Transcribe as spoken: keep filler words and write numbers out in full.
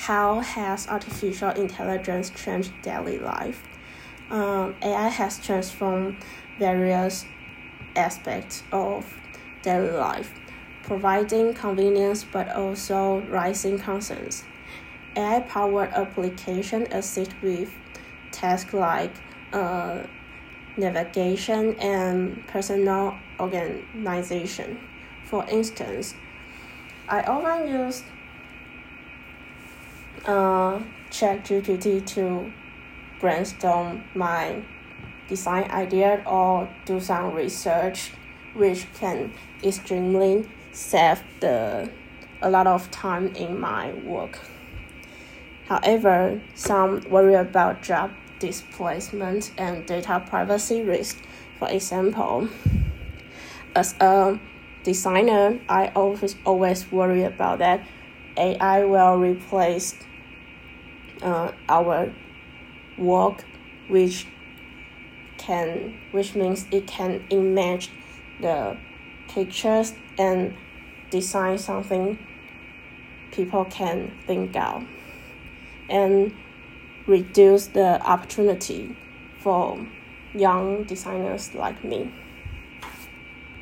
how has artificial intelligence changed daily life? Um, A I has transformed various aspects of daily life, providing convenience but also raising concerns. A I-powered applications assist with tasks like uh, navigation and personal organization. For instance, I often use uh, ChatGPT to brainstorm my design idea or do some research, which can extremely save the a lot of time in my work. However, some worry about job displacement and data privacy risk. For example, as a designer, I always always worry about that A I will replace uh, our work, which can which means it can image the pictures and design something people can think of, and reduce the opportunity for young designers like me.